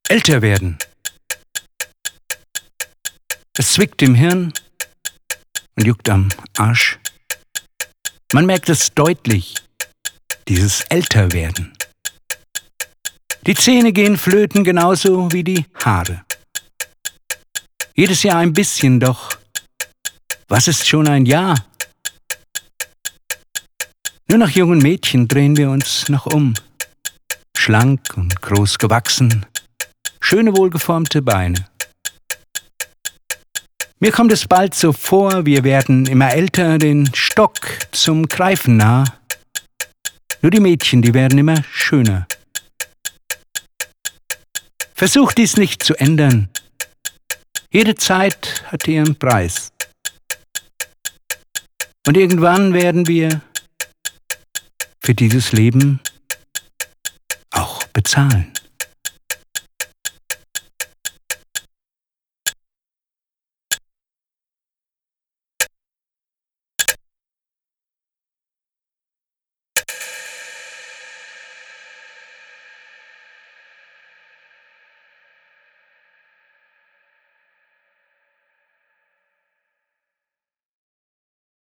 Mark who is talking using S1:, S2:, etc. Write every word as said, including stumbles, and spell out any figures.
S1: Älter werden. Es zwickt im Hirn und juckt am Arsch. Man merkt es deutlich, dieses Älterwerden. Die Zähne gehen flöten genauso wie die Haare. Jedes Jahr ein bisschen, doch was ist schon ein Jahr? Nur nach jungen Mädchen drehen wir uns noch um. Schlank und groß gewachsen, schöne wohlgeformte Beine. Mir kommt es bald so vor, wir werden immer älter, den Stock zum Greifen nah. Nur die Mädchen, die werden immer schöner. Versuch dies nicht zu ändern. Jede Zeit hat ihren Preis. Und irgendwann werden wir für dieses Leben auch bezahlen.